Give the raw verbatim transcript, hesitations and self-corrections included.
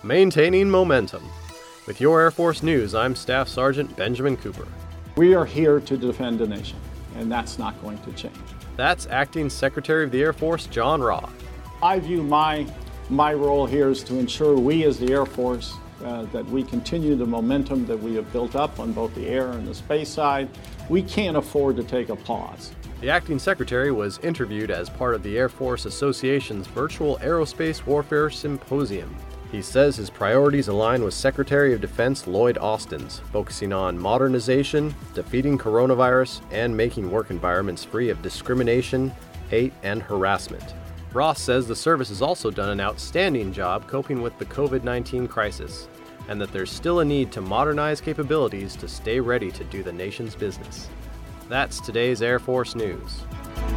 Maintaining momentum. With your Air Force News, I'm Staff Sergeant Benjamin Cooper. We are here to defend the nation, and that's not going to change. That's Acting Secretary of the Air Force, John Raw. I view my, my role here is to ensure we as the Air Force, uh, that we continue the momentum that we have built up on both the air and the space side. We can't afford to take a pause. The Acting Secretary was interviewed as part of the Air Force Association's virtual Aerospace Warfare Symposium. He says his priorities align with Secretary of Defense Lloyd Austin's, focusing on modernization, defeating coronavirus, and making work environments free of discrimination, hate, and harassment. Ross says the service has also done an outstanding job coping with the covid nineteen crisis, and that there's still a need to modernize capabilities to stay ready to do the nation's business. That's today's Air Force News.